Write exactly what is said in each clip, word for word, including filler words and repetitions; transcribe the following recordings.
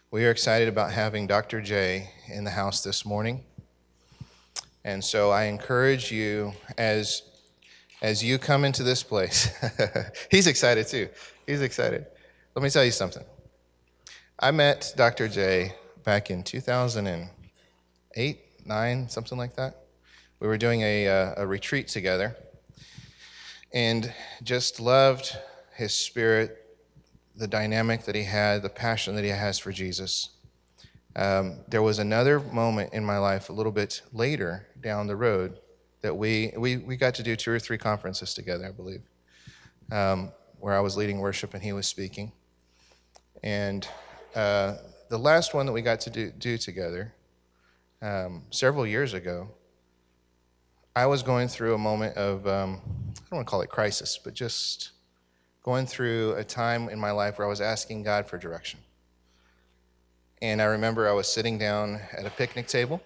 We are excited about having Doctor J in the house this morning. And so I encourage you as as you come into this place. He's excited too. He's excited. Let me tell you something. I met Doctor J back in two thousand eight, nine, something like that. We were doing a, uh, a retreat together and just loved his spirit, the dynamic that he had, the passion that he has for Jesus. Um, there was another moment in my life a little bit later down the road that we we, we got to do two or three conferences together, I believe, um, where I was leading worship and he was speaking. And uh, the last one that we got to do, do together um, several years ago, I was going through a moment of, um, I don't want to call it crisis, but just going through a time in my life where I was asking God for direction. And I remember I was sitting down at a picnic table,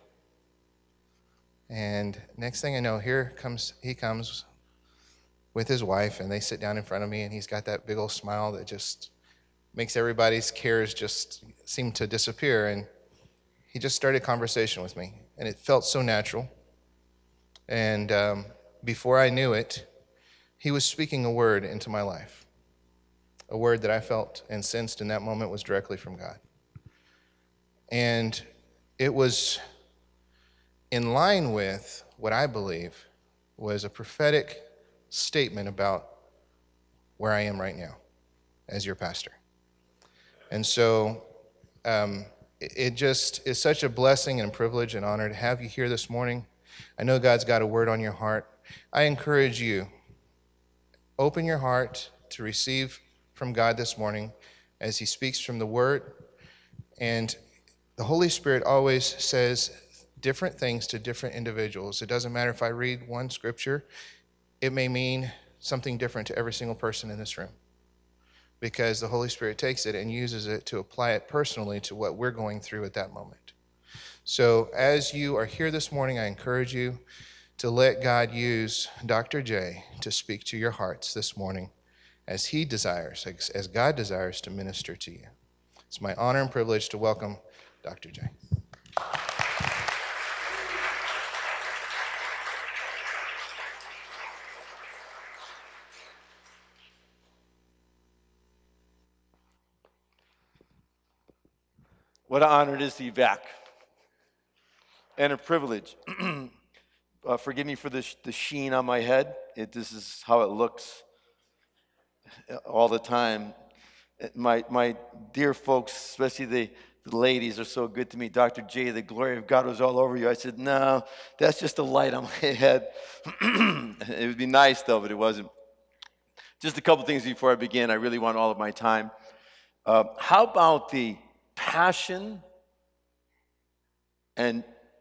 and next thing I know, here comes he comes with his wife, and they sit down in front of me, and he's got that big old smile that just makes everybody's cares just seem to disappear. And he just started a conversation with me, and it felt so natural. And um, before I knew it, he was speaking a word into my life, a word that I felt and sensed in that moment was directly from God. And it was in line with what I believe was a prophetic statement about where I am right now as your pastor. And so um, it just is such a blessing and privilege and honor to have you here this morning. I know God's got a word on your heart. I encourage you, open your heart to receive from God this morning as he speaks from the word. And the Holy Spirit always says different things to different individuals. It doesn't matter if I read one scripture, it may mean something different to every single person in this room, because the Holy Spirit takes it and uses it to apply it personally to what we're going through at that moment. So as you are here this morning, I encourage you to let God use Doctor J to speak to your hearts this morning as he desires, as God desires to minister to you. It's my honor and privilege to welcome Doctor J. What an honor it is to be back, and a privilege. uh, forgive me for the, sh- the sheen on my head. It, this is how it looks all the time. My, my dear folks, especially the, the ladies, are so good to me. Doctor J, the glory of God was all over you. I said, no, that's just a light on my head. It would be nice, though, but it wasn't. Just a couple things before I begin. I really want all of my time. Uh, how about the passion and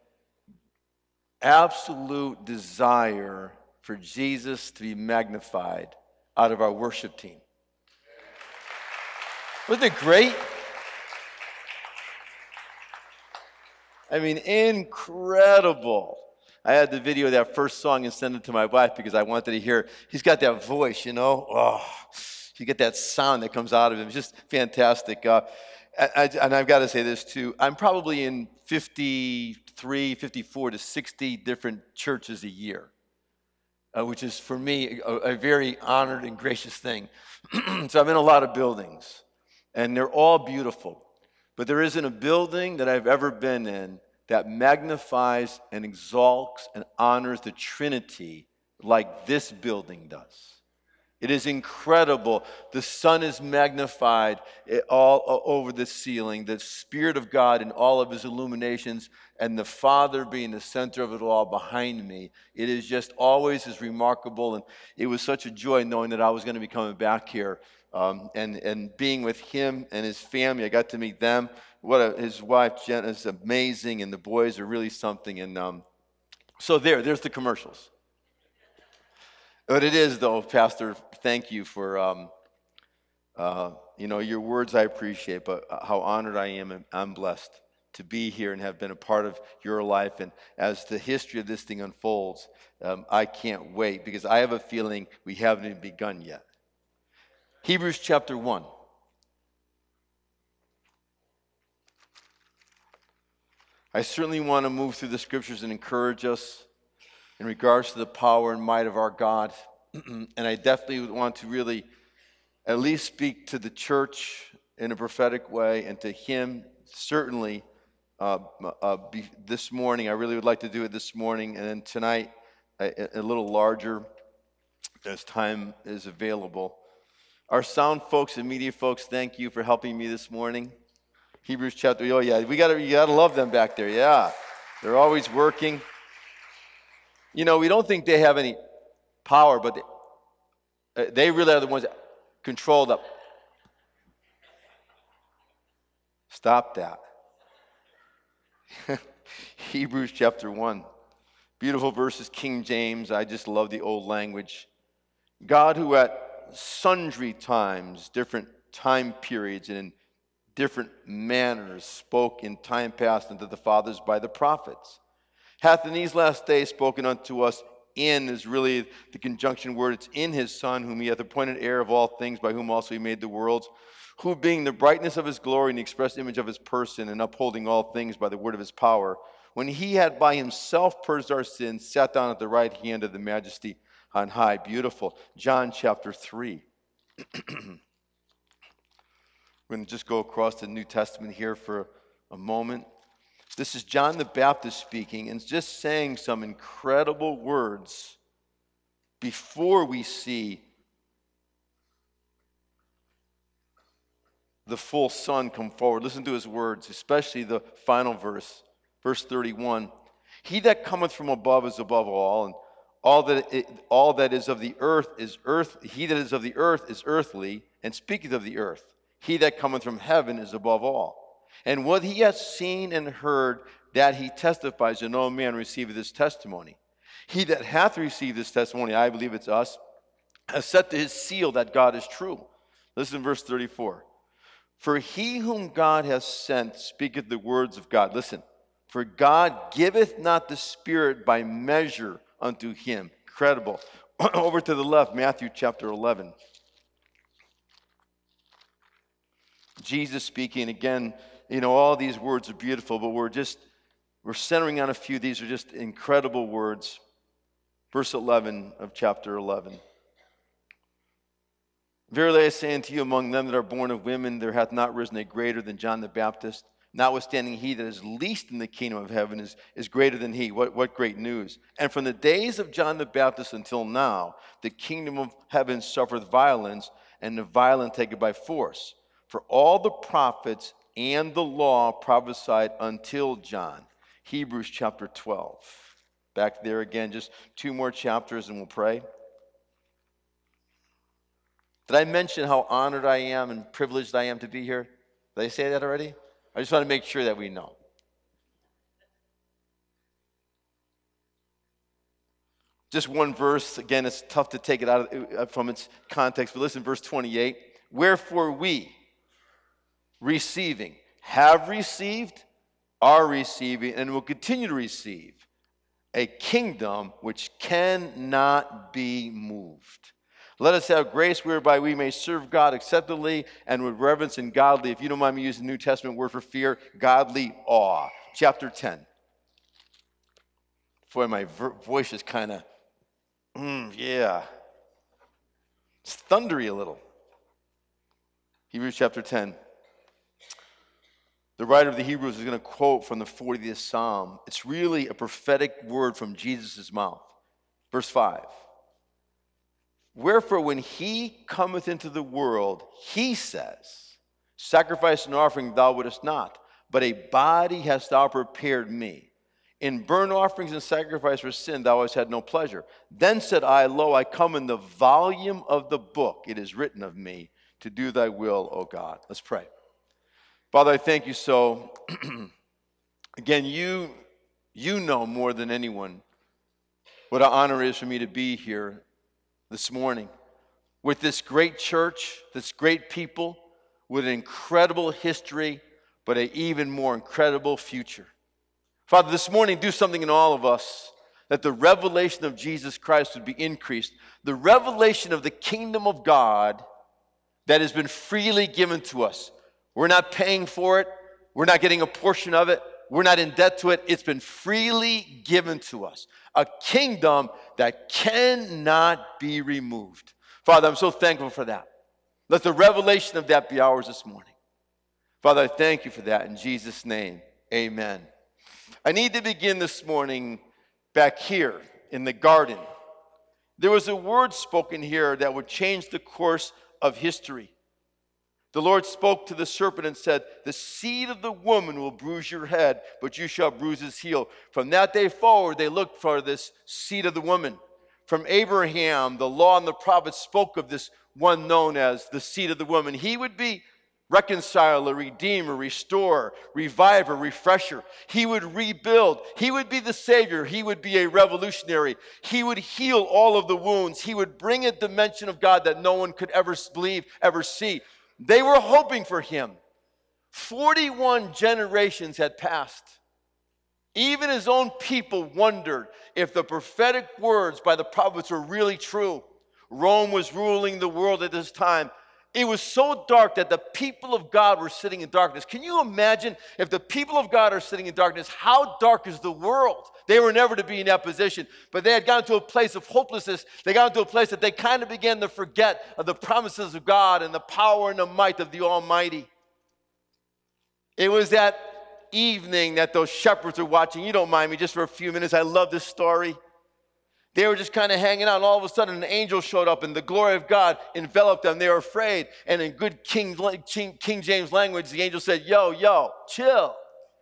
absolute desire for Jesus to be magnified out of our worship team? Wasn't it great? I mean, incredible. I had the video of that first song and sent it to my wife because I wanted to hear. He's got that voice, you know. Oh, you get that sound that comes out of him. It's just fantastic. Uh, I, I, and I've got to say this too. I'm probably in fifty-three, fifty-four to sixty different churches a year, uh, which is for me a, a very honored and gracious thing. So I'm in a lot of buildings, and they're all beautiful. But there isn't a building that I've ever been in that magnifies and exalts and honors the Trinity like this building does. It is incredible. The sun is magnified all over the ceiling, the Spirit of God in all of his illuminations, and the Father being the center of it all behind me. It is just always as remarkable, and it was such a joy knowing that I was going to be coming back here um, and, and being with him and his family. I got to meet them. What a, his wife, Jen, is amazing, and the boys are really something. And um, so there, there's the commercials. But it is, though, Pastor, thank you for, um, uh, you know, your words I appreciate, but how honored I am and I'm blessed to be here and have been a part of your life. And as the history of this thing unfolds, um, I can't wait because I have a feeling we haven't even begun yet. Hebrews chapter one. I certainly want to move through the scriptures and encourage us in regards to the power and might of our God. And I definitely want to really at least speak to the church in a prophetic way, and to him certainly uh, uh, be, this morning. I really would like to do it this morning, and then tonight a, a little larger as time is available. Our sound folks and media folks, thank you for helping me this morning. Hebrews chapter, oh yeah, we gotta, you gotta love them back there, yeah. They're always working. You know, we don't think they have any power, but they, they really are the ones that control the. Stop that. Hebrews chapter one. Beautiful verses, King James. I just love the old language. God, who at sundry times, different time periods, and in different manners spoke in time past unto the fathers by the prophets, hath in these last days spoken unto us in is really the conjunction word. It's in his Son, whom he hath appointed heir of all things, by whom also he made the worlds, who being the brightness of his glory and the express image of his person, and upholding all things by the word of his power, when he had by himself purged our sins, sat down at the right hand of the majesty on high. Beautiful. John chapter three. We're going to just go across the New Testament here for a moment. This is John the Baptist speaking, and just saying some incredible words before we see the full Son come forward. Listen to his words, especially the final verse, verse thirty-one. He that cometh from above is above all, and all that it, all that is of the earth is earth. He that is of the earth is earthly, and speaketh of the earth. He that cometh from heaven is above all. And what he hath seen and heard, that he testifies, and no man receiveth this testimony. He that hath received this testimony, I believe it's us, has set to his seal that God is true. Listen to verse thirty-four. For he whom God hath sent speaketh the words of God. Listen. For God giveth not the Spirit by measure unto him. Incredible. Over to the left, Matthew chapter eleven. Jesus speaking again. You know, all these words are beautiful, but we're just, we're centering on a few. These are just incredible words. Verse eleven of chapter eleven. Verily I say unto you, among them that are born of women, there hath not risen a greater than John the Baptist. Notwithstanding, he that is least in the kingdom of heaven is, is greater than he. What, what great news. And from the days of John the Baptist until now, the kingdom of heaven suffereth violence, and the violent take it by force. For all the prophets and the law prophesied until John. Hebrews chapter twelve. Back there again, just two more chapters and we'll pray. Did I mention how honored I am and privileged I am to be here? Did I say that already? I just want to make sure that we know. Just one verse. Again, it's tough to take it out of, from its context, but listen, verse twenty-eight. Wherefore we, receiving, have received, are receiving, and will continue to receive a kingdom which cannot be moved. Let us have grace whereby we may serve God acceptably and with reverence and godly, if you don't mind me using the New Testament word for fear, godly awe. Chapter ten. Boy, my ver- voice is kind of, mm, yeah. It's thundery a little. Hebrews chapter ten. The writer of the Hebrews is going to quote from the fortieth Psalm. It's really a prophetic word from Jesus' mouth. Verse five. Wherefore, when he cometh into the world, he says, sacrifice and offering thou wouldest not, but a body hast thou prepared me. In burnt offerings and sacrifice for sin thou hast had no pleasure. Then said I, lo, I come in the volume of the book. It is written of me to do thy will, O God. Let's pray. Father, I thank you so. Again, you, you know more than anyone what an honor it is for me to be here this morning with this great church, this great people, with an incredible history, but an even more incredible future. Father, this morning, do something in all of us that the revelation of Jesus Christ would be increased. The revelation of the kingdom of God that has been freely given to us. We're not paying for it. We're not getting a portion of it. We're not in debt to it. It's been freely given to us. A kingdom that cannot be removed. Father, I'm so thankful for that. Let the revelation of that be ours this morning. Father, I thank you for that in Jesus' name. Amen. I need to begin this morning back here in the garden. There was a word spoken here that would change the course of history. The Lord spoke to the serpent and said, the seed of the woman will bruise your head, but you shall bruise his heel. From that day forward, they looked for this seed of the woman. From Abraham, the law and the prophets spoke of this one known as the seed of the woman. He would be reconciler, redeemer, restorer, reviver, refresher. He would rebuild. He would be the savior. He would be a revolutionary. He would heal all of the wounds. He would bring a dimension of God that no one could ever believe, ever see. They were hoping for him. forty-one generations had passed. Even his own people wondered if the prophetic words by the prophets were really true. Rome was ruling the world at this time. It was so dark that the people of God were sitting in darkness. Can you imagine if the people of God are sitting in darkness, how dark is the world? They were never to be in that position, but they had gotten to a place of hopelessness. They got to a place that they kind of began to forget of the promises of God and the power and the might of the Almighty. It was that evening that those shepherds were watching. You don't mind me just for a few minutes. I love this story. They were just kind of hanging out, and all of a sudden an angel showed up, and the glory of God enveloped them. They were afraid, and in good King, King, King James language, the angel said, yo, yo, chill.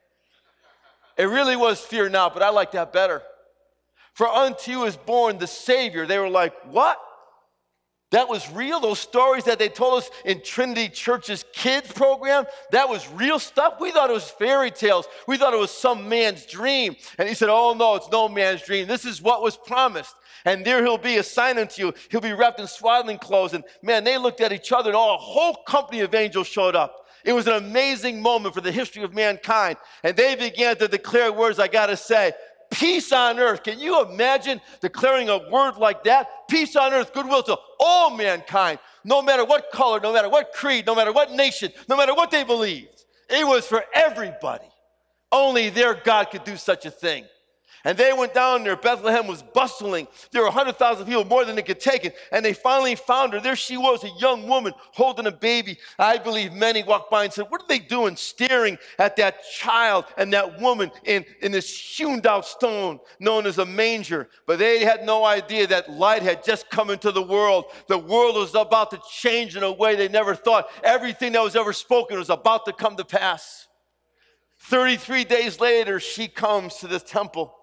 It really was fear not, but I like that better. For unto you is born the Savior. They were like, what? That was real? Those stories that they told us in Trinity Church's kids program, that was real stuff? We thought it was fairy tales. We thought it was some man's dream. And he said, oh no, it's no man's dream. This is what was promised. And there he'll be a sign unto you. He'll be wrapped in swaddling clothes. And man, they looked at each other, and all, a whole company of angels showed up. It was an amazing moment for the history of mankind. And they began to declare words, I gotta say, peace on earth. Can you imagine declaring a word like that? Peace on earth, goodwill to all mankind, no matter what color, no matter what creed, no matter what nation, no matter what they believed. It was for everybody. Only their God could do such a thing. And they went down there. Bethlehem was bustling. There were one hundred thousand people, more than they could take it. And they finally found her. There she was, a young woman holding a baby. I believe many walked by and said, what are they doing staring at that child and that woman in, in this hewn out stone known as a manger? But they had no idea that light had just come into the world. The world was about to change in a way they never thought. Everything that was ever spoken was about to come to pass. thirty-three days later, she comes to the temple.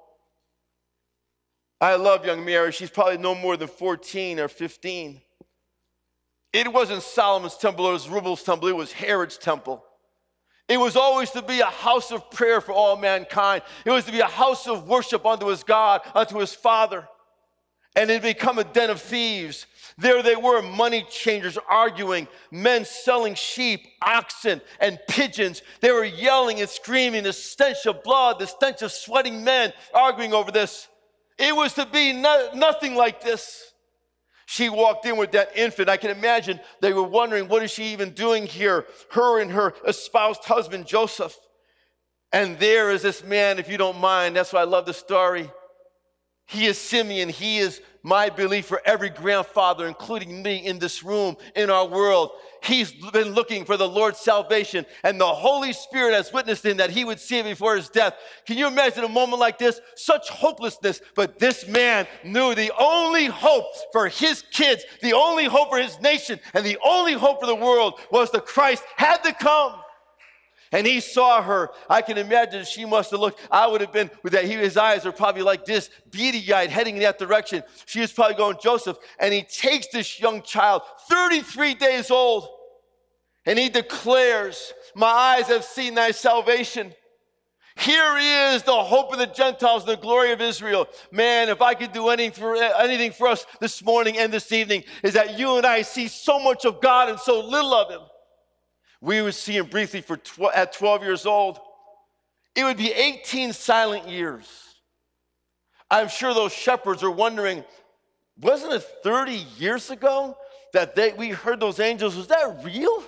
I love young Mary. She's probably no more than fourteen or fifteen. It wasn't Solomon's temple or Zerubbabel's temple. It was Herod's temple. It was always to be a house of prayer for all mankind. It was to be a house of worship unto his God, unto his Father. And it had become a den of thieves. There they were, money changers arguing, men selling sheep, oxen, and pigeons. They were yelling and screaming, the stench of blood, the stench of sweating men arguing over this. It was to be no, nothing like this. She walked in with that infant. I can imagine they were wondering, what is she even doing here? Her and her espoused husband, Joseph. And there is this man, if you don't mind, that's why I love the story. He is Simeon. He is my belief for every grandfather, including me in this room, in our world. He's been looking for the Lord's salvation, and the Holy Spirit has witnessed him that he would see it before his death. Can you imagine a moment like this? Such hopelessness, but this man knew the only hope for his kids, the only hope for his nation, and the only hope for the world was the Christ had to come. And he saw her. I can imagine she must have looked. I would have been with that. He, his eyes are probably like this, beady-eyed, heading in that direction. She was probably going, Joseph. And he takes this young child, thirty-three days old, and he declares, my eyes have seen thy salvation. Here he is, the hope of the Gentiles, the glory of Israel. Man, if I could do anything for, anything for us this morning and this evening, is that you and I see so much of God and so little of him. We would see him briefly for tw- at twelve years old. It would be eighteen silent years. I'm sure those shepherds are wondering, wasn't it thirty years ago that they, we heard those angels? Was that real?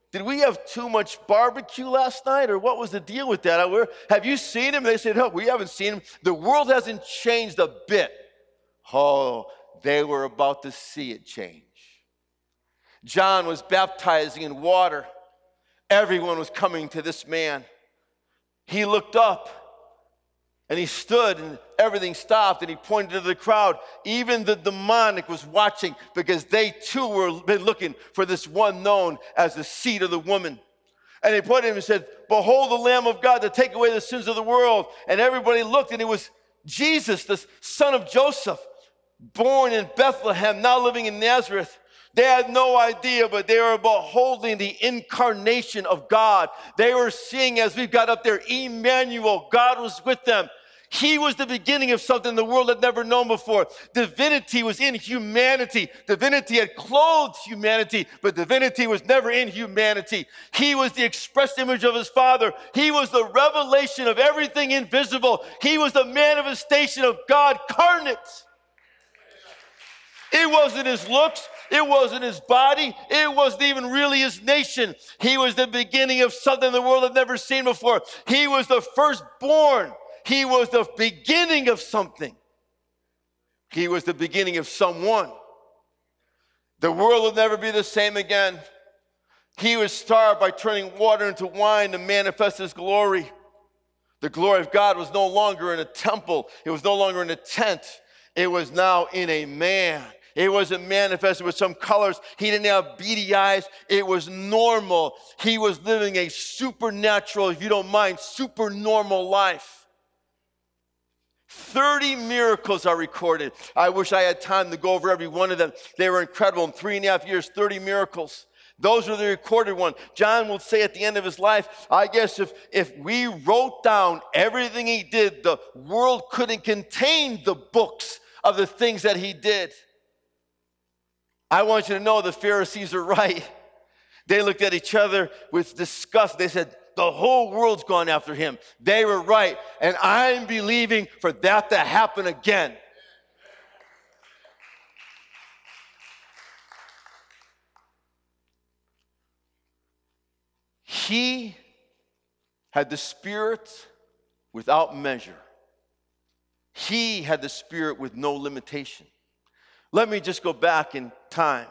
did we have too much barbecue last night, or what was the deal with that? I, have you seen him? They said, no, we haven't seen him. The world hasn't changed a bit. Oh, they were about to see it change. John was baptizing in water. Everyone was coming to this man. He looked up, and he stood, and everything stopped, and he pointed to the crowd. Even the demonic was watching, because they too were been looking for this one known as the seed of the woman. And he pointed him and said, behold the Lamb of God to take away the sins of the world. And everybody looked, and it was Jesus, the son of Joseph, born in Bethlehem, now living in Nazareth. They had no idea, but they were beholding the incarnation of God. They were seeing, as we got up there, Emmanuel, God was with them. He was the beginning of something the world had never known before. Divinity was in humanity. Divinity had clothed humanity, but divinity was never in humanity. He was the express image of his Father. He was the revelation of everything invisible. He was the manifestation of God incarnate. It wasn't his looks. It wasn't his body. It wasn't even really his nation. He was the beginning of something the world had never seen before. He was the firstborn. He was the beginning of something. He was the beginning of someone. The world will never be the same again. He was starved by turning water into wine to manifest his glory. The glory of God was no longer in a temple. It was no longer in a tent. It was now in a man. It wasn't manifested with some colors. He didn't have beady eyes. It was normal. He was living a supernatural, if you don't mind, super normal life. thirty miracles are recorded. I wish I had time to go over every one of them. They were incredible. In three and a half years, thirty miracles. Those are the recorded ones. John will say at the end of his life, I guess if, if we wrote down everything he did, the world couldn't contain the books of the things that he did. I want you to know the Pharisees are right. They looked at each other with disgust. They said, the whole world's gone after him. They were right. And I'm believing for that to happen again. He had the Spirit without measure. He had the Spirit with no limitation. Let me just go back in time.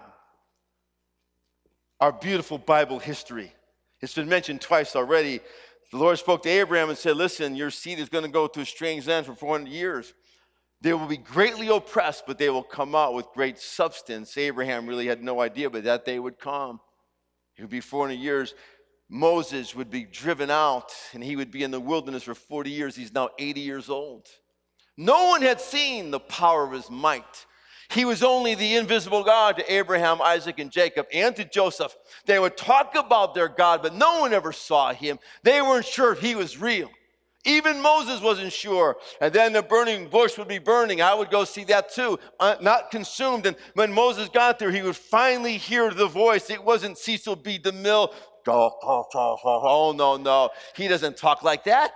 Our beautiful Bible history. It's been mentioned twice already. The Lord spoke to Abraham and said, listen, your seed is going to go to a strange land for four hundred years. They will be greatly oppressed, but they will come out with great substance. Abraham really had no idea, but that day would come. It would be four hundred years. Moses would be driven out, and he would be in the wilderness for forty years. He's now eighty years old. No one had seen the power of his might. He was only the invisible God to Abraham, Isaac, and Jacob, and to Joseph. They would talk about their God, but no one ever saw him. They weren't sure if he was real. Even Moses wasn't sure. And then the burning bush would be burning. I would go see that too, uh, not consumed. And when Moses got there, he would finally hear the voice. It wasn't Cecil B. DeMille. Oh, no, no. He doesn't talk like that.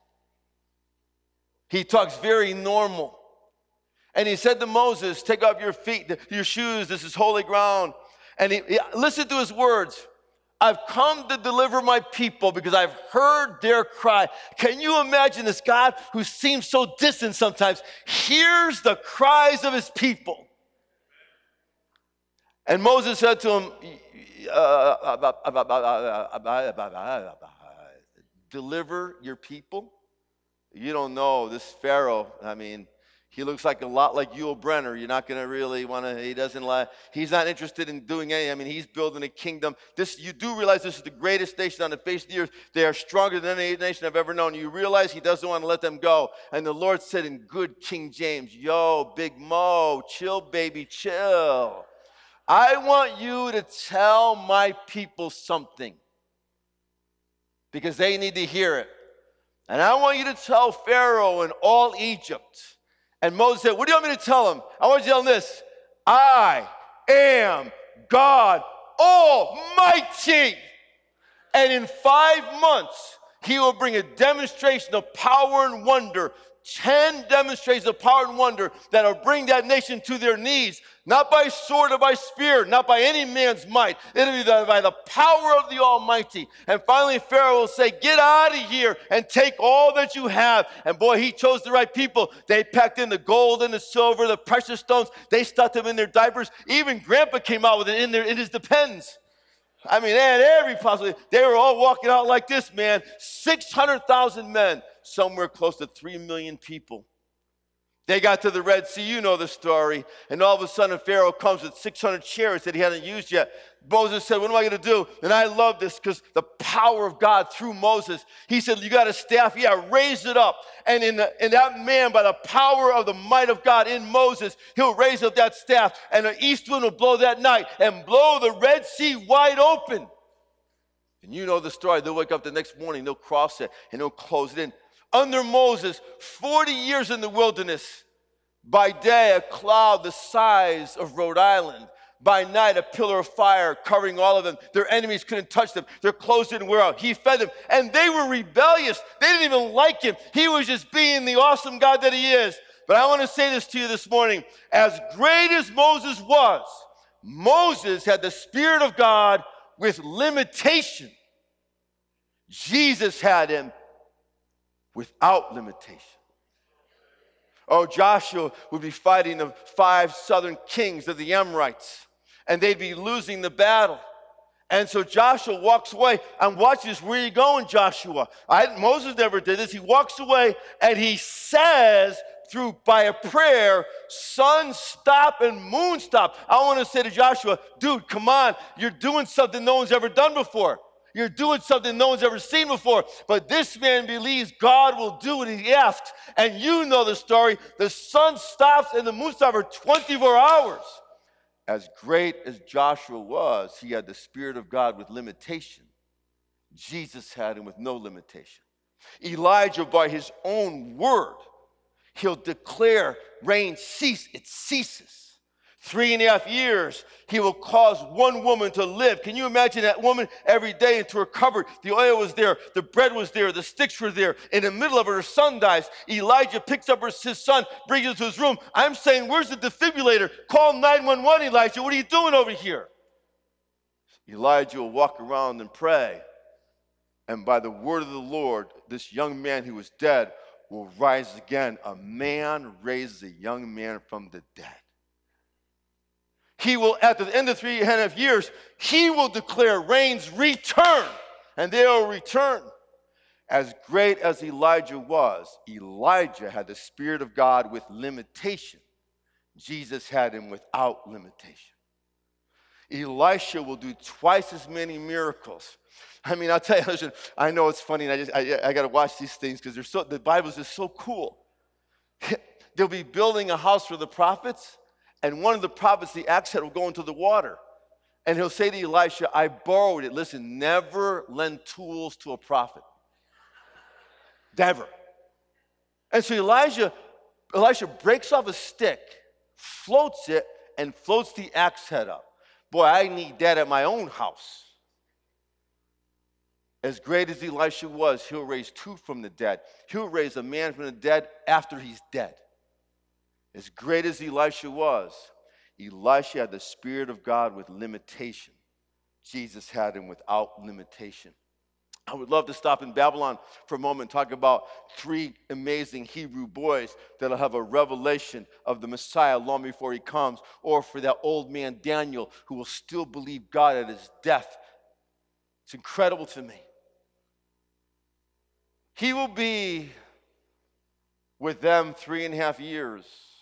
He talks very normal. And he said to Moses, take off your feet, your shoes, this is holy ground. And he, he, listen to his words. I've come to deliver my people because I've heard their cry. Can you imagine this God who seems so distant sometimes hears the cries of his people? And Moses said to him, deliver your people? You don't know this Pharaoh, I mean, he looks like a lot like Yul Brynner. You're not going to really want to, he doesn't like, he's not interested in doing anything. I mean, he's building a kingdom. This, you do realize this is the greatest nation on the face of the earth. They are stronger than any nation I've ever known. You realize he doesn't want to let them go. And the Lord said in good King James, yo, Big Mo, chill, baby, chill. I want you to tell my people something because they need to hear it. And I want you to tell Pharaoh and all Egypt. And Moses said, what do you want me to tell him? I want you to tell him this. I am God Almighty. And in five months, he will bring a demonstration of power and wonder ten demonstrations of power and wonder that'll bring that nation to their knees, not by sword or by spear, not by any man's might. It'll be by the power of the Almighty. And finally, Pharaoh will say, get out of here and take all that you have. And boy, he chose the right people. They packed in the gold and the silver, the precious stones. They stuck them in their diapers. Even Grandpa came out with it in, their, in his Depends. I mean, they had every possibility. They were all walking out like this, man. six hundred thousand men, somewhere close to three million people. They got to the Red Sea, you know the story, and all of a sudden Pharaoh comes with six hundred chariots that he hadn't used yet. Moses said, what am I going to do? And I love this because the power of God through Moses. He said, you got a staff? Yeah, raise it up. And in, the, in that man, by the power of the might of God in Moses, he'll raise up that staff, and the east wind will blow that night and blow the Red Sea wide open. And you know the story. They'll wake up the next morning, they'll cross it, and they'll close it in. Under Moses, forty years in the wilderness. By day, a cloud the size of Rhode Island. By night, a pillar of fire covering all of them. Their enemies couldn't touch them. Their clothes didn't wear out. He fed them, and they were rebellious. They didn't even like him. He was just being the awesome God that he is. But I want to say this to you this morning. As great as Moses was, Moses had the Spirit of God with limitation. Jesus had him without limitation. Oh, Joshua would be fighting the five southern kings of the Amorites, and they'd be losing the battle. And so Joshua walks away. And watch this. Where are you going, Joshua? I, Moses never did this. He walks away, and he says, through by a prayer, sun stop and moon stop. I want to say to Joshua, dude, come on. You're doing something no one's ever done before. You're doing something no one's ever seen before. But this man believes God will do what he asks. And you know the story. The sun stops and the moon stops for twenty-four hours. As great as Joshua was, he had the Spirit of God with limitation. Jesus had him with no limitation. Elijah, by his own word, he'll declare rain cease. It ceases. Three and a half years, he will cause one woman to live. Can you imagine that woman every day into her cupboard? The oil was there, the bread was there, the sticks were there. In the middle of it, her son dies. Elijah picks up his son, brings him to his room. I'm saying, where's the defibrillator? Call nine one one, Elijah. What are you doing over here? Elijah will walk around and pray. And by the word of the Lord, this young man who was dead will rise again. A man raises a young man from the dead. He will, at the end of three and a half years, he will declare rain's return, and they will return. As great as Elijah was, Elijah had the Spirit of God with limitation. Jesus had him without limitation. Elisha will do twice as many miracles. I mean, I'll tell you, listen, I know it's funny, and I just I, I got to watch these things because they're so the Bible's just so cool. They'll be building a house for the prophets. And one of the prophets, the axe head, will go into the water. And he'll say to Elisha, I borrowed it. Listen, never lend tools to a prophet. Never. And so Elijah, Elisha breaks off a stick, floats it, and floats the axe head up. Boy, I need that at my own house. As great as Elisha was, he'll raise two from the dead. He'll raise a man from the dead after he's dead. As great as Elisha was, Elisha had the Spirit of God with limitation. Jesus had him without limitation. I would love to stop in Babylon for a moment and talk about three amazing Hebrew boys that'll have a revelation of the Messiah long before he comes, or for that old man Daniel who will still believe God at his death. It's incredible to me. He will be with them three and a half years.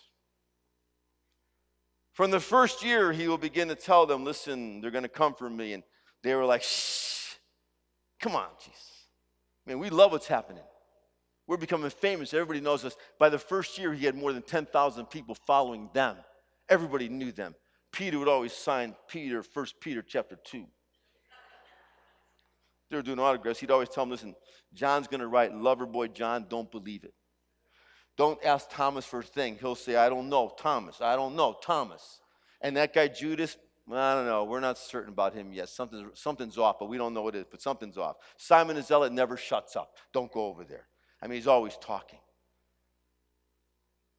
From the first year, he will begin to tell them, listen, they're going to come for me. And they were like, shh, come on, Jesus. Man, we love what's happening. We're becoming famous. Everybody knows us. By the first year, he had more than ten thousand people following them. Everybody knew them. Peter would always sign Peter, First Peter chapter two. They were doing autographs. He'd always tell them, listen, John's going to write, lover boy John, don't believe it. Don't ask Thomas for a thing. He'll say, I don't know, Thomas. I don't know, Thomas. And that guy, Judas, I don't know. We're not certain about him yet. Something's, something's off, but we don't know what it is, but something's off. Simon the Zealot never shuts up. Don't go over there. I mean, he's always talking.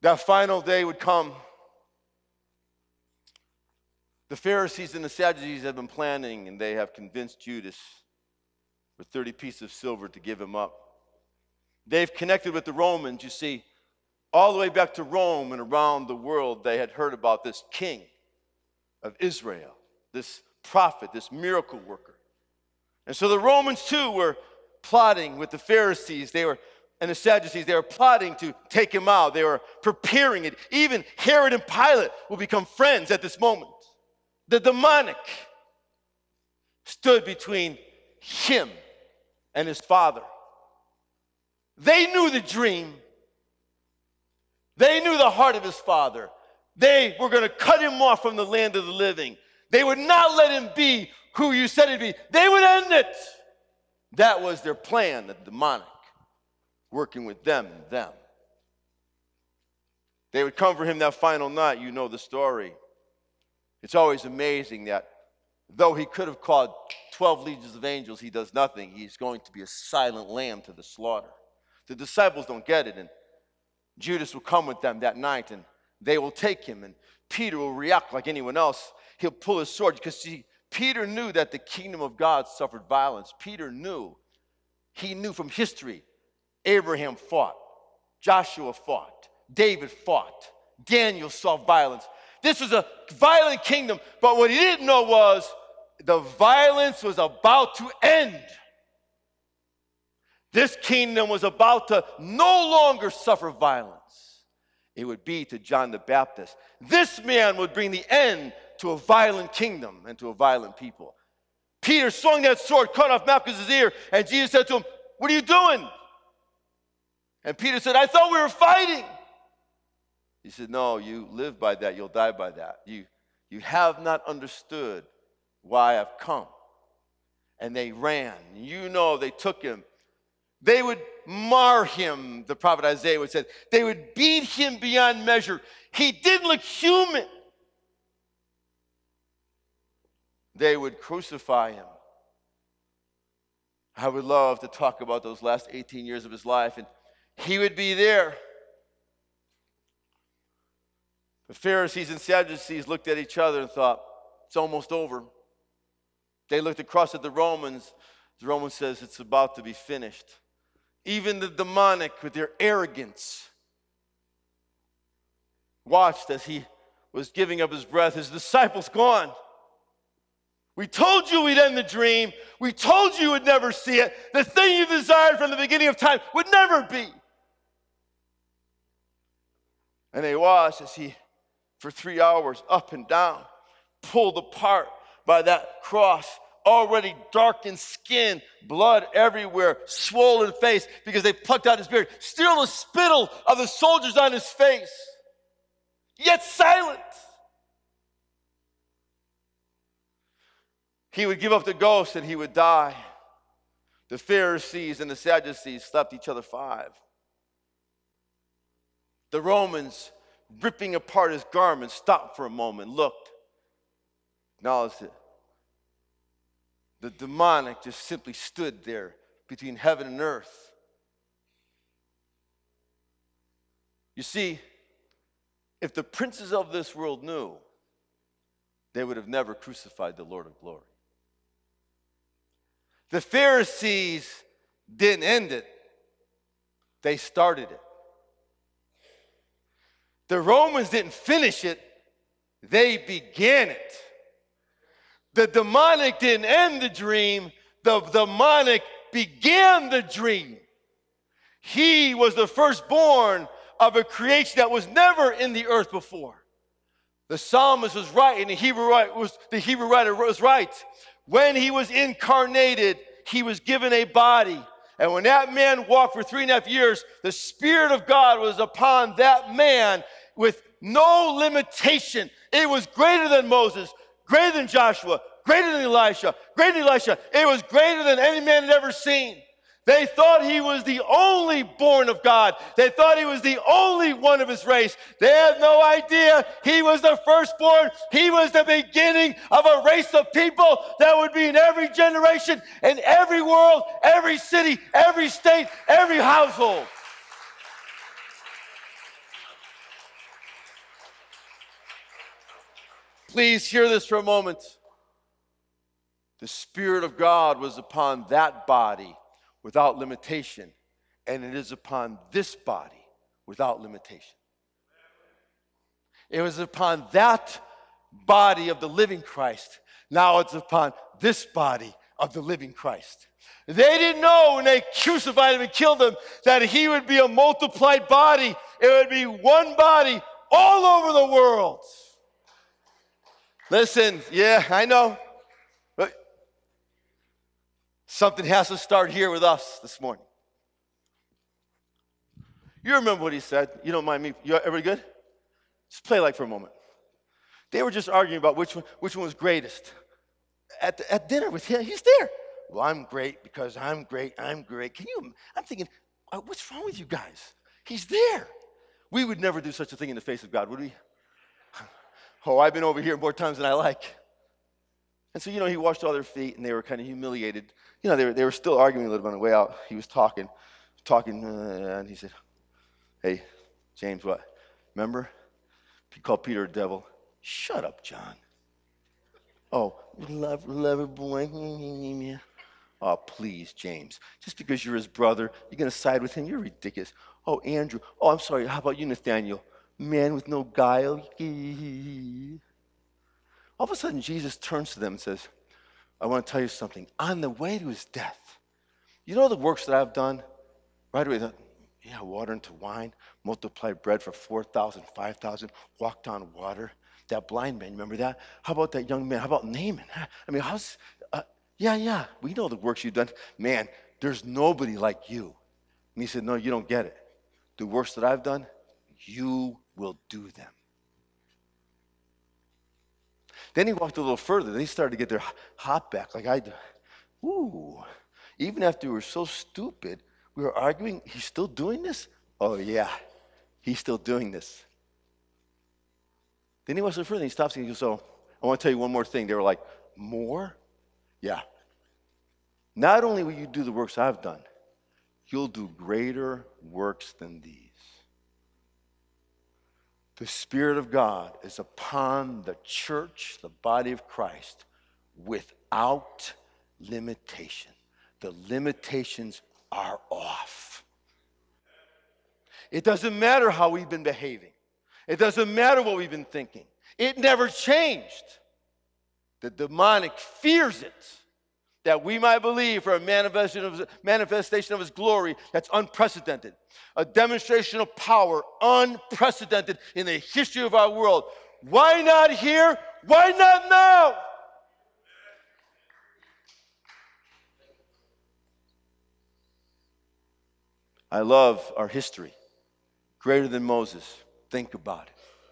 That final day would come. The Pharisees and the Sadducees have been planning, and they have convinced Judas with thirty pieces of silver to give him up. They've connected with the Romans, you see, all the way back to Rome and around the world. They had heard about this king of Israel, this prophet, this miracle worker. And so the Romans too were plotting with the Pharisees. They were and the Sadducees, they were plotting to take him out. They were preparing it. Even Herod and Pilate will become friends at this moment. The demonic stood between him and his father. They knew the dream. They knew the heart of his father. They were going to cut him off from the land of the living. They would not let him be who you said he'd be. They would end it. That was their plan, the demonic, working with them and them. They would come for him that final night. You know the story. It's always amazing that though he could have called twelve legions of angels, he does nothing. He's going to be a silent lamb to the slaughter. The disciples don't get it, and Judas will come with them that night, and they will take him, and Peter will react like anyone else. He'll pull his sword, because see, Peter knew that the kingdom of God suffered violence. Peter knew. He knew from history. Abraham fought. Joshua fought. David fought. Daniel saw violence. This was a violent kingdom, but what he didn't know was the violence was about to end. This kingdom was about to no longer suffer violence. It would be to John the Baptist. This man would bring the end to a violent kingdom and to a violent people. Peter swung that sword, cut off Malchus' ear, and Jesus said to him, "What are you doing?" And Peter said, "I thought we were fighting." He said, "No, you live by that, you'll die by that. You, you have not understood why I've come." And they ran. You know, they took him. They would mar him, the prophet Isaiah would say. They would beat him beyond measure. He didn't look human. They would crucify him. I would love to talk about those last eighteen years of his life, and he would be there. The Pharisees and Sadducees looked at each other and thought, it's almost over. They looked across at the Romans. The Roman says, it's about to be finished. Even the demonic, with their arrogance, watched as he was giving up his breath. His disciples gone. We told you we'd end the dream. We told you you would never see it. The thing you desired from the beginning of time would never be. And they watched as he, for three hours, up and down, pulled apart by that cross, already darkened skin, blood everywhere, swollen face, because they plucked out his beard. Still the spittle of the soldiers on his face, yet silent. He would give up the ghost and he would die. The Pharisees and the Sadducees slept each other five. The Romans, ripping apart his garments, stopped for a moment, looked, acknowledged it. The demonic just simply stood there between heaven and earth. You see, if the princes of this world knew, they would have never crucified the Lord of glory. The Pharisees didn't end it. They started it. The Romans didn't finish it. They began it. The demonic didn't end the dream. The demonic began the dream. He was the firstborn of a creation that was never in the earth before. The psalmist was right, and the Hebrew, right was, the Hebrew writer was right. When he was incarnated, he was given a body. And when that man walked for three and a half years, the Spirit of God was upon that man with no limitation. It was greater than Moses, greater than Joshua, greater than Elisha, greater than Elisha. It was greater than any man had ever seen. They thought he was the only born of God. They thought he was the only one of his race. They had no idea he was the firstborn. He was the beginning of a race of people that would be in every generation, in every world, every city, every state, every household. Please hear this for a moment. The Spirit of God was upon that body without limitation, and it is upon this body without limitation. It was upon that body of the living Christ. Now it's upon this body of the living Christ. They didn't know when they crucified him and killed him that he would be a multiplied body. It would be one body all over the world. Listen, yeah, I know. But something has to start here with us this morning. You remember what he said. You don't mind me. You everybody good? Just play like for a moment. They were just arguing about which one, which one was greatest. At, the, at dinner with him, he's there. Well, I'm great because I'm great, I'm great. Can you, I'm thinking, uh, what's wrong with you guys? He's there. We would never do such a thing in the face of God, would we? Oh, I've been over here more times than I like. And so, you know, he washed all their feet, and they were kind of humiliated. You know, they were, they were still arguing a little bit on the way out. He was talking, talking, uh, and he said, hey, James, what? Remember? He called Peter a devil. Shut up, John. Oh, love, love boy. Oh, please, James. Just because you're his brother, you're going to side with him? You're ridiculous. Oh, Andrew. Oh, I'm sorry. How about you, Nathaniel? Man with no guile. All of a sudden, Jesus turns to them and says, I want to tell you something. On the way to his death, you know the works that I've done? Right away, yeah, water into wine, multiplied bread for four thousand, five thousand, walked on water. That blind man, remember that? How about that young man? How about Naaman? I mean, how's, uh, yeah, yeah, we know the works you've done. Man, there's nobody like you. And he said, no, you don't get it. The works that I've done, you will do them. Then he walked a little further. Then he started to get their hop back like I do. Ooh, even after we were so stupid, we were arguing, he's still doing this? Oh, yeah, he's still doing this. Then he went a little further, and he stops and he goes, so I want to tell you one more thing. They were like, more? Yeah. Not only will you do the works I've done, you'll do greater works than these. The Spirit of God is upon the church, the body of Christ, without limitation. The limitations are off. It doesn't matter how we've been behaving. It doesn't matter what we've been thinking. It never changed. The demonic fears it, that we might believe for a manifestation of, manifestation of his glory that's unprecedented. A demonstration of power unprecedented in the history of our world. Why not here? Why not now? I love our history. Greater than Moses. Think about it.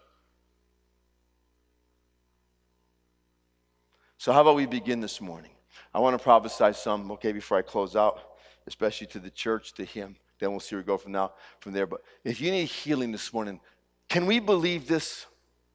So how about we begin this morning? I want to prophesy some, okay, before I close out, especially to the church, to him. Then we'll see where we go from now, from there. But if you need healing this morning, can we believe this?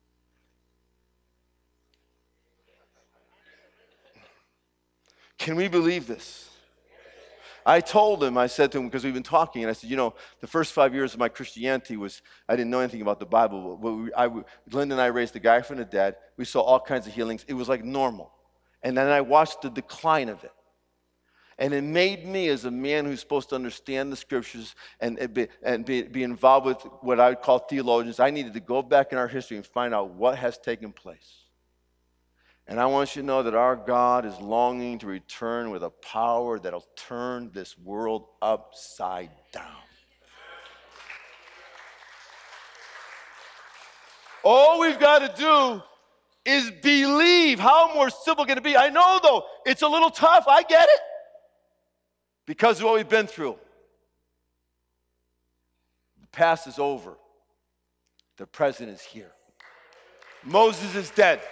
Can we believe this? I told him, I said to him, because we've been talking, and I said, you know, the first five years of my Christianity was, I didn't know anything about the Bible. But we, I, Linda and I raised a guy from the dead. We saw all kinds of healings. It was like normal. And then I watched the decline of it. And it made me, as a man who's supposed to understand the scriptures and, and, be, and be, be involved with what I would call theologians, I needed to go back in our history and find out what has taken place. And I want you to know that our God is longing to return with a power that'll turn this world upside down. All we've got to do is believe. How more simple can it be? I know, though, it's a little tough. I get it. Because of what we've been through. The past is over. The present is here. Moses is dead.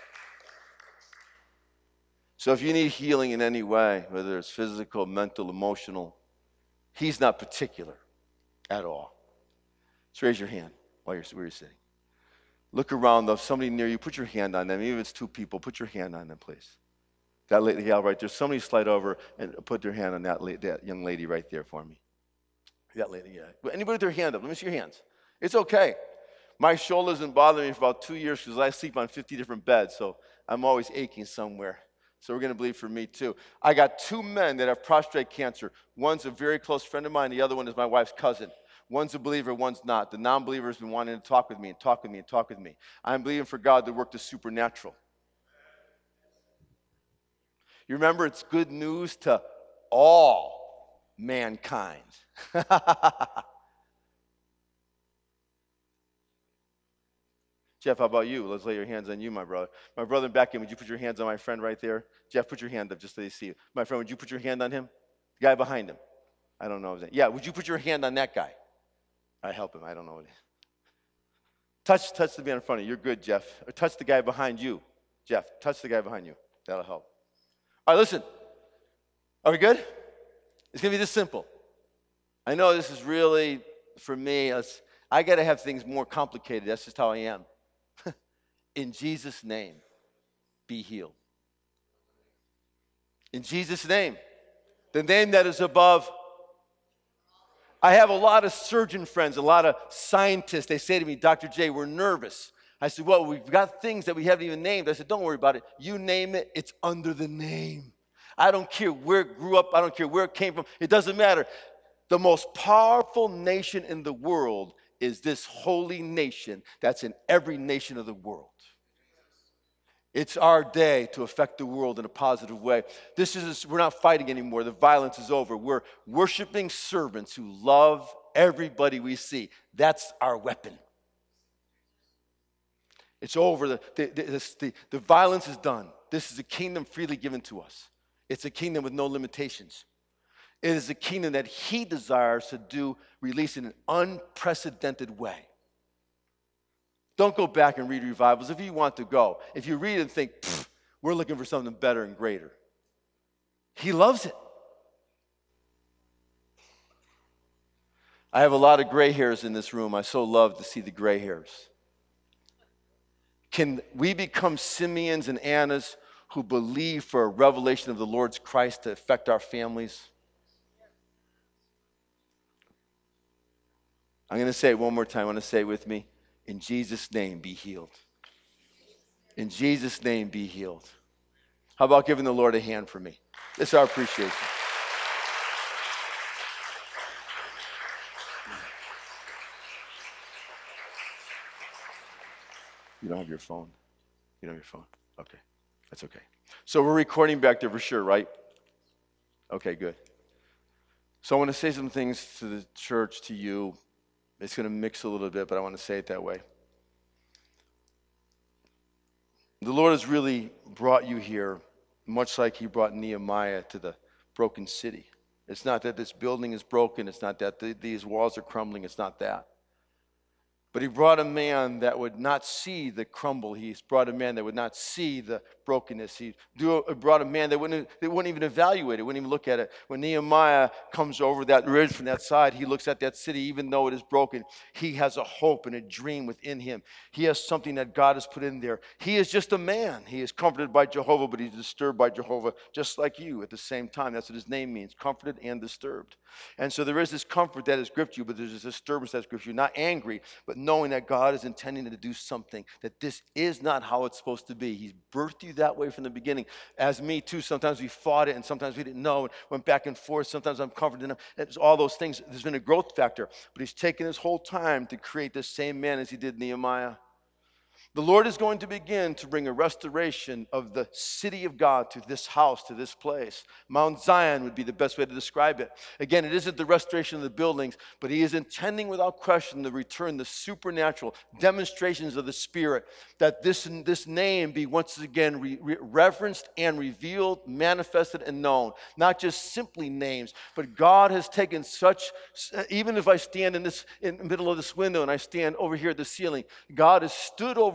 So if you need healing in any way, whether it's physical, mental, emotional, he's not particular at all. Just raise your hand while you're, where you're sitting. Look around, though, somebody near you, put your hand on them. Even if it's two people, put your hand on them, please. That lady, yeah, right there. Somebody slide over and put their hand on that, la- that young lady right there for me. That lady, yeah. Anybody with their hand up? Let me see your hands. It's okay. My shoulder's been bothering me for about two years because I sleep on fifty different beds, so I'm always aching somewhere. So we're going to believe for me too. I got two men that have prostate cancer. One's a very close friend of mine. The other one is my wife's cousin. One's a believer, one's not. The non-believer has been wanting to talk with me and talk with me and talk with me. I'm believing for God to work the supernatural. You remember, it's good news to all mankind. Jeff, how about you? Let's lay your hands on you, my brother. My brother back in, would you put your hands on my friend right there? Jeff, put your hand up just so they see you. My friend, would you put your hand on him? The guy behind him. I don't know his name. Yeah, would you put your hand on that guy? I help him. I don't know what he is. Touch, touch the man in front of you. You're good, Jeff. Or touch the guy behind you. Jeff, touch the guy behind you. That'll help. All right, listen. Are we good? It's going to be this simple. I know this is really, for me, I got to have things more complicated. That's just how I am. In Jesus' name, be healed. In Jesus' name. The name that is above. I have a lot of surgeon friends, a lot of scientists. They say to me, Doctor J, we're nervous. I said, well, we've got things that we haven't even named. I said, don't worry about it. You name it, it's under the name. I don't care where it grew up. I don't care where it came from. It doesn't matter. The most powerful nation in the world is this holy nation that's in every nation of the world. It's our day to affect the world in a positive way. This is, we're not fighting anymore. The violence is over. We're worshiping servants who love everybody we see. That's our weapon. It's over. The, the, the, the, the violence is done. This is a kingdom freely given to us. It's a kingdom with no limitations. It is a kingdom that he desires to do, release in an unprecedented way. Don't go back and read revivals if you want to go. If you read and think, we're looking for something better and greater. He loves it. I have a lot of gray hairs in this room. I so love to see the gray hairs. Can we become Simeons and Annas who believe for a revelation of the Lord's Christ to affect our families? I'm going to say it one more time. I want to say it with me. In Jesus' name, be healed. In Jesus' name, be healed. How about giving the Lord a hand for me? This is our appreciation. You don't have your phone? You don't have your phone? Okay. That's okay. So we're recording back there for sure, right? Okay, good. So I want to say some things to the church, to you. It's going to mix a little bit, but I want to say it that way. The Lord has really brought you here, much like he brought Nehemiah to the broken city. It's not that this building is broken. It's not that the, these walls are crumbling. It's not that. But he brought a man that would not see the crumble. He's brought a man that would not see the brokenness. He brought a man that wouldn't, that wouldn't even evaluate it, wouldn't even look at it. When Nehemiah comes over that ridge from that side, he looks at that city, even though it is broken. He has a hope and a dream within him. He has something that God has put in there. He is just a man. He is comforted by Jehovah, but he's disturbed by Jehovah, just like you at the same time. That's what his name means, comforted and disturbed. And so there is this comfort that has gripped you, but there's this disturbance that has gripped you. Not angry, but knowing that God is intending to do something, that this is not how it's supposed to be. He's birthed you that way from the beginning. As me too, sometimes we fought it and sometimes we didn't know and went back and forth. Sometimes I'm comforted in him. It's all those things. There's been a growth factor, but he's taken his whole time to create this same man as he did Nehemiah. The Lord is going to begin to bring a restoration of the city of God to this house, to this place. Mount Zion would be the best way to describe it. Again, it isn't the restoration of the buildings, but he is intending without question to return the supernatural demonstrations of the Spirit, that this, this name be once again re- re- reverenced and revealed, manifested and known. Not just simply names, but God has taken such, even if I stand in this in the middle of this window and I stand over here at the ceiling, God has stood over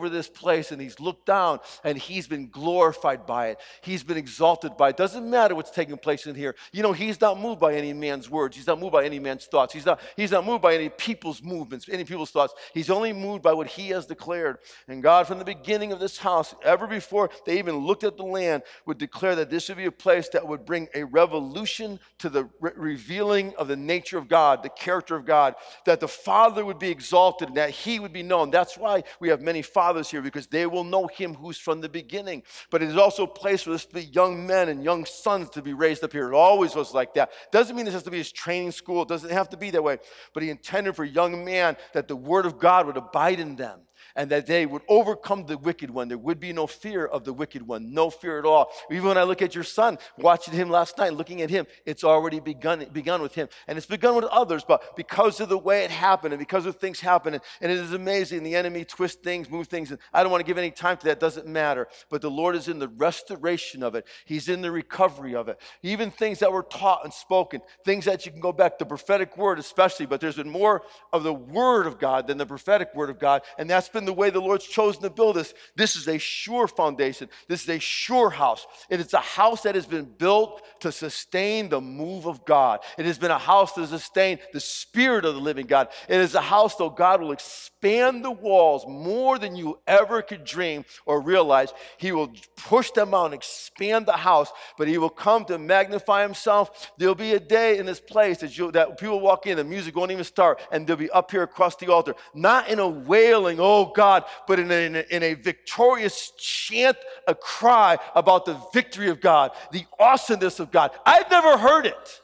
over this place and he's looked down and he's been glorified by it. He's been exalted by it. Doesn't matter what's taking place in here. You know, he's not moved by any man's words. He's not moved by any man's thoughts. He's not, he's not moved by any people's movements, any people's thoughts. He's only moved by what he has declared. And God, from the beginning of this house, ever before they even looked at the land, would declare that this would be a place that would bring a revolution to the re- revealing of the nature of God, the character of God, that the Father would be exalted and that he would be known. That's why we have many fathers here, because they will know him who's from the beginning. But it is also a place for this to be young men and young sons to be raised up here. It always was like that. Doesn't mean this has to be his training school. It doesn't have to be that way. But he intended for young man that the word of God would abide in them, and that they would overcome the wicked one. There would be no fear of the wicked one, no fear at all. Even when I look at your son, watching him last night, looking at him, it's already begun, begun with him. And it's begun with others, but because of the way it happened and because of things happening, and it is amazing, the enemy twists things, move things, and I don't want to give any time to that, it doesn't matter. But the Lord is in the restoration of it. He's in the recovery of it. Even things that were taught and spoken, things that you can go back, the prophetic word especially, but there's been more of the word of God than the prophetic word of God, and that's been the way the Lord's chosen to build us. This is a sure foundation. This is a sure house. It is a house that has been built to sustain the move of God. It has been a house to sustain the Spirit of the living God. It is a house, though God will expand the walls more than you ever could dream or realize. He will push them out and expand the house, but he will come to magnify himself. There'll be a day in this place that, you, that people walk in, the music won't even start, and they'll be up here across the altar, not in a wailing, oh God, but in a, in a, in a victorious chant, a cry about the victory of God, the awesomeness of God. I've never heard it.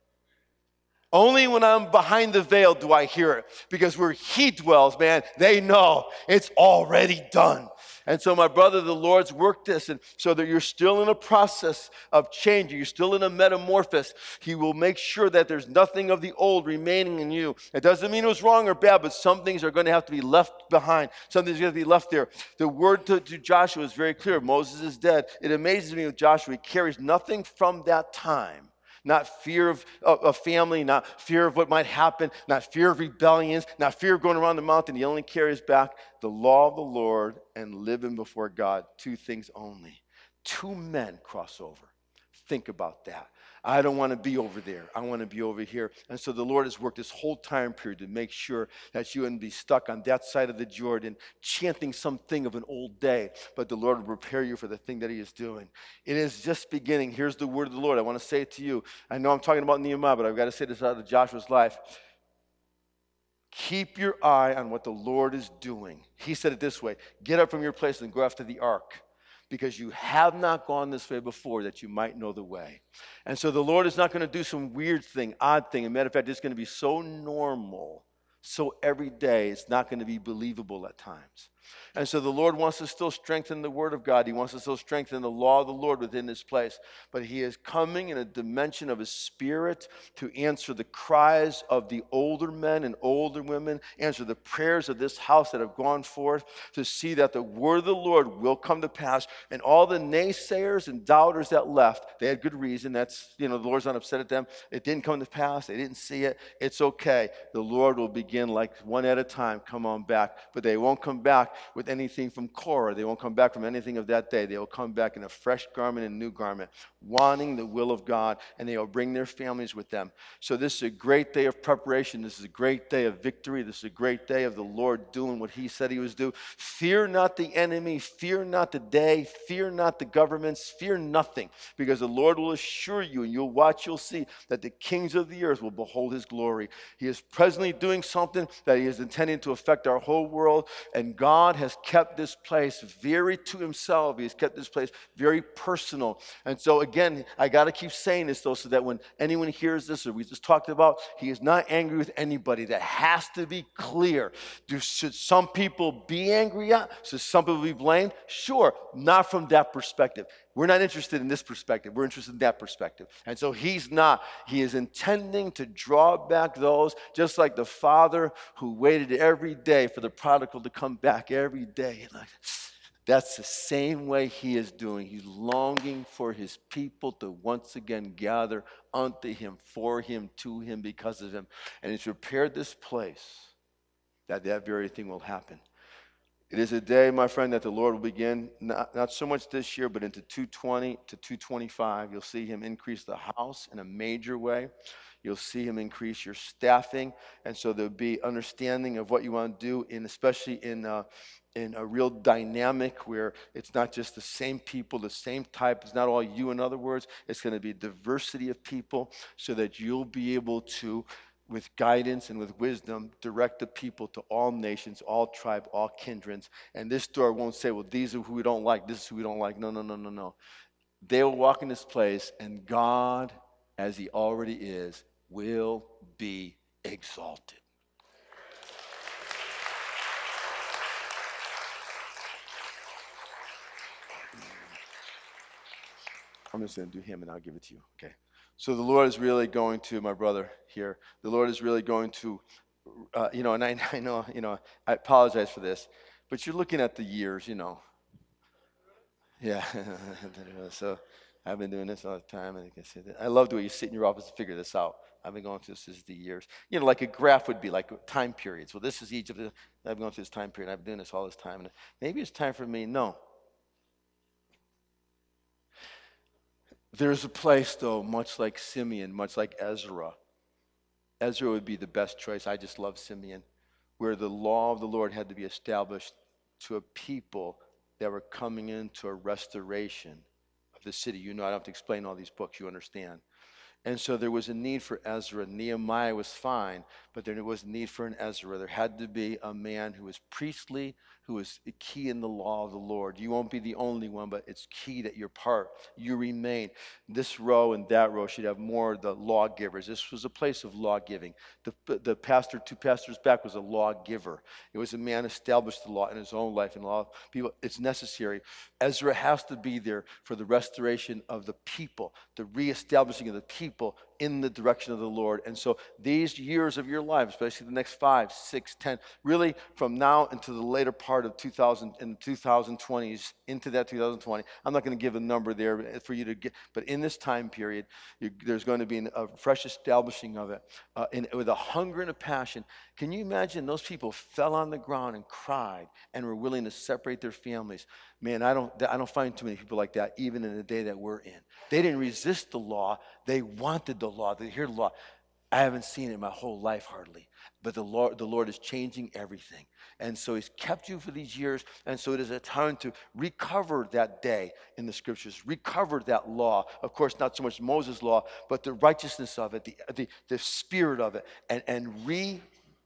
Only when I'm behind the veil do I hear it, because where he dwells, man, they know it's already done. And so, my brother, the Lord's worked this, and so that you're still in a process of changing, you're still in a metamorphosis. He will make sure that there's nothing of the old remaining in you. It doesn't mean it was wrong or bad, but some things are going to have to be left behind. Some things are going to be left there. The word to, to Joshua is very clear. Moses is dead. It amazes me with Joshua. He carries nothing from that time. Not fear of, of, of family, not fear of what might happen, not fear of rebellions, not fear of going around the mountain. He only carries back the law of the Lord and living before God. Two things only. Two men cross over. Think about that. I don't want to be over there. I want to be over here. And so the Lord has worked this whole time period to make sure that you wouldn't be stuck on that side of the Jordan chanting something of an old day, but the Lord will prepare you for the thing that he is doing. It is just beginning. Here's the word of the Lord. I want to say it to you. I know I'm talking about Nehemiah, but I've got to say this out of Joshua's life. Keep your eye on what the Lord is doing. He said it this way: get up from your place and go after the ark, because you have not gone this way before, that you might know the way. And so the Lord is not going to do some weird thing, odd thing. As a matter of fact, it's going to be so normal, so everyday, it's not going to be believable at times. And so the Lord wants to still strengthen the word of God. He wants to still strengthen the law of the Lord within this place. But he is coming in a dimension of his Spirit to answer the cries of the older men and older women, answer the prayers of this house that have gone forth, to see that the word of the Lord will come to pass. And all the naysayers and doubters that left, they had good reason. That's, you know, the Lord's not upset at them. It didn't come to pass. They didn't see it. It's okay. The Lord will begin like one at a time, come on back. But they won't come back with anything from Korah. They won't come back from anything of that day. They will come back in a fresh garment and a new garment, wanting the will of God, and they will bring their families with them. So this is a great day of preparation. This is a great day of victory. This is a great day of the Lord doing what he said he was doing. Fear not the enemy. Fear not the day. Fear not the governments. Fear nothing, because the Lord will assure you, and you'll watch, you'll see that the kings of the earth will behold his glory. He is presently doing something that he is intending to affect our whole world, and God has kept this place very to himself. He's kept this place very personal. And so again, I got to keep saying this though, so that when anyone hears this, or we just talked about, he is not angry with anybody. That has to be clear. Do, should some people be angry at? Should some people be blamed? Sure, not from that perspective. We're not interested in this perspective. We're interested in that perspective. And so he's not. He is intending to draw back those, just like the father who waited every day for the prodigal to come back every day. That's the same way he is doing. He's longing for his people to once again gather unto him, for him, to him, because of him. And he's prepared this place that that very thing will happen. It is a day, my friend, that the Lord will begin, not, not so much this year, but into two twenty to two twenty-five. You'll see him increase the house in a major way. You'll see him increase your staffing. And so there'll be understanding of what you want to do, in, especially in, uh, in a real dynamic where it's not just the same people, the same type. It's not all you, in other words. It's going to be diversity of people so that you'll be able to, with guidance and with wisdom, direct the people to all nations, all tribes, all kindreds. And this door won't say, well, these are who we don't like, this is who we don't like. No, no, no, no, no. They will walk in this place, and God, as he already is, will be exalted. I'm just going to do him, and I'll give it to you. Okay. So the Lord is really going to, my brother here, the Lord is really going to, uh, you know, and I, I know, you know, I apologize for this, but you're looking at the years, you know. Yeah. So I've been doing this all the time, and I, said, I love the way you sit in your office and figure this out. I've been going through this since the years. You know, like a graph would be like time periods. Well, this is Egypt. I've been going through this time period. I've been doing this all this time. And maybe it's time for me. No. There's a place, though, much like Simeon, much like Ezra. Ezra would be the best choice. I just love Simeon, where the law of the Lord had to be established to a people that were coming into a restoration of the city. You know, I don't have to explain all these books. You understand. And so there was a need for Ezra. Nehemiah was fine, but there was a need for an Ezra. There had to be a man who was priestly, who was key in the law of the Lord. You won't be the only one, but it's key that you're part. You remain. This row and that row should have more of the lawgivers. This was a place of law giving. The, the pastor, two pastors back, was a lawgiver. It was a man who established the law in his own life and law. People, it's necessary. Ezra has to be there for the restoration of the people, the reestablishing of the people in the direction of the Lord. And so these years of your life, especially the next five, six, ten, really from now into the later part of two thousand and twenty twenties, into that two thousand twenty, I'm not going to give a number there for you to get, but in this time period, you, there's going to be an, a fresh establishing of it uh, in, with a hunger and a passion. Can you imagine those people fell on the ground and cried and were willing to separate their families? Man, I don't, I don't find too many people like that, even in the day that we're in. They didn't resist the law. They wanted the law. They hear the law. I haven't seen it my whole life hardly. But the Lord, the Lord is changing everything. And so he's kept you for these years. And so it is a time to recover that day in the scriptures, recover that law. Of course, not so much Moses' law, but the righteousness of it, the, the, the spirit of it, and, and re...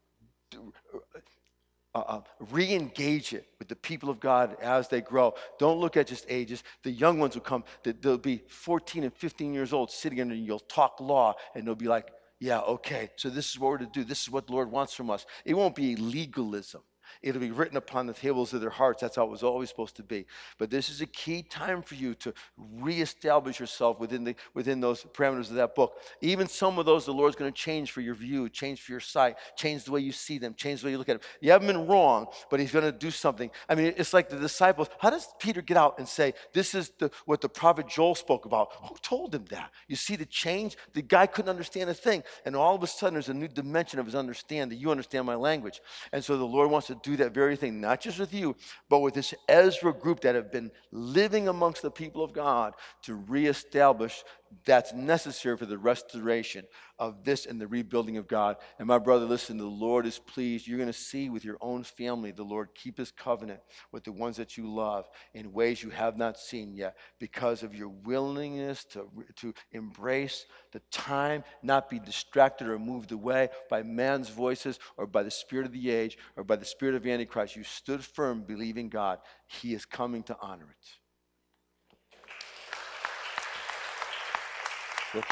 Uh, uh, re-engage it with the people of God as they grow. Don't look at just ages. The young ones will come. They'll be fourteen and fifteen years old sitting under you. You'll talk law, and they'll be like, yeah, okay, so this is what we're to do. This is what the Lord wants from us. It won't be legalism. It'll be written upon the tables of their hearts. That's how it was always supposed to be. But this is a key time for you to reestablish yourself within the within those parameters of that book. Even some of those, the Lord's going to change for your view, change for your sight, change the way you see them, change the way you look at them. You haven't been wrong, but he's going to do something. I mean, it's like the disciples. How does Peter get out and say, this is the, what the prophet Joel spoke about? Who told him that? You see the change? The guy couldn't understand a thing. And all of a sudden, there's a new dimension of his understanding. You understand my language. And so the Lord wants to do that very thing, not just with you, but with this Ezra group that have been living amongst the people of God to reestablish that's necessary for the restoration of this and the rebuilding of God. And my brother, listen, the Lord is pleased. You're going to see with your own family the Lord keep his covenant with the ones that you love in ways you have not seen yet because of your willingness to, to embrace the time, not be distracted or moved away by man's voices or by the spirit of the age or by the spirit of Antichrist. You stood firm, believing God. He is coming to honor it. Look.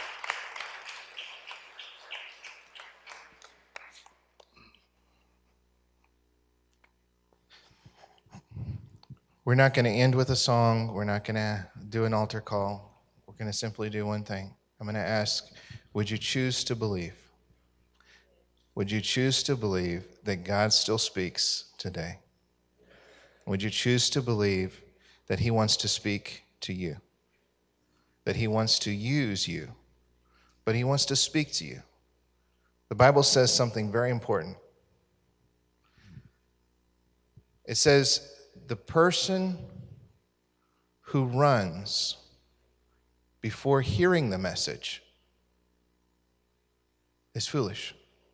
We're not going to end with a song. We're not going to do an altar call. We're going to simply do one thing. I'm going to ask, would you choose to believe? Would you choose to believe that God still speaks today? Would you choose to believe that he wants to speak to you? That he wants to use you, but he wants to speak to you? The Bible says something very important. It says, the person who runs before hearing the message is foolish.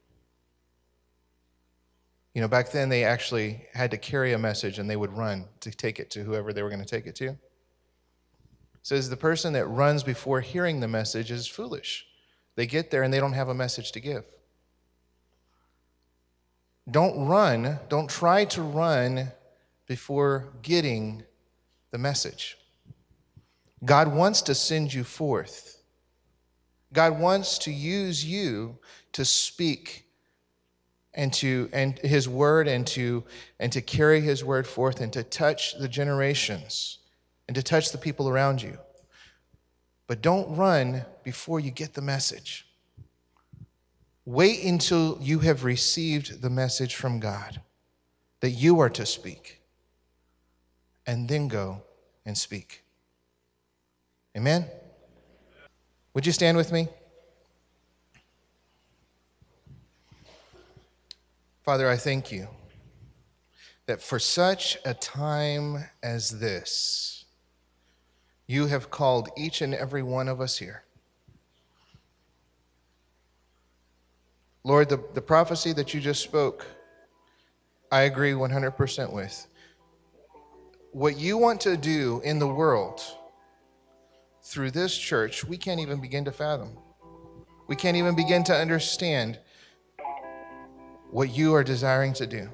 You know, back then they actually had to carry a message and they would run to take it to whoever they were going to take it to. It says the person that runs before hearing the message is foolish. They get there and they don't have a message to give. Don't run, don't try to run before getting the message. God wants to send you forth. God wants to use you to speak and to and his word and to and to carry his word forth and to touch the generations and to touch the people around you. But don't run before you get the message. Wait until you have received the message from God that you are to speak, and then go and speak. Amen? Would you stand with me? Father, I thank you that for such a time as this, you have called each and every one of us here. Lord, the, the prophecy that you just spoke, I agree one hundred percent with. What you want to do in the world through this church, we can't even begin to fathom. We can't even begin to understand what you are desiring to do.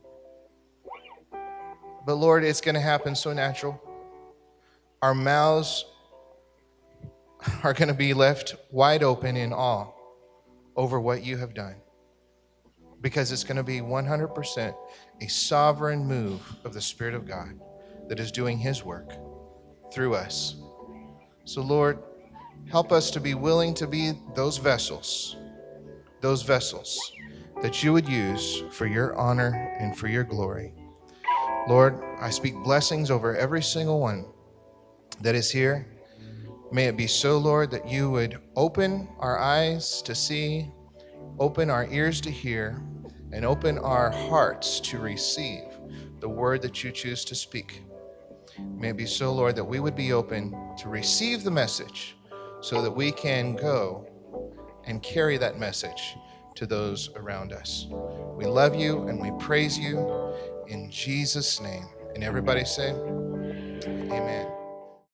But Lord, it's going to happen so natural. Our mouths are going to be left wide open in awe over what you have done, because it's going to be one hundred percent a sovereign move of the Spirit of God that is doing his work through us. So Lord, help us to be willing to be those vessels, those vessels that you would use for your honor and for your glory. Lord, I speak blessings over every single one that is here. May it be so, Lord, that you would open our eyes to see, open our ears to hear, and open our hearts to receive the word that you choose to speak. May it be so, Lord, that we would be open to receive the message so that we can go and carry that message to those around us. We love you and we praise you in Jesus' name. And everybody say, amen.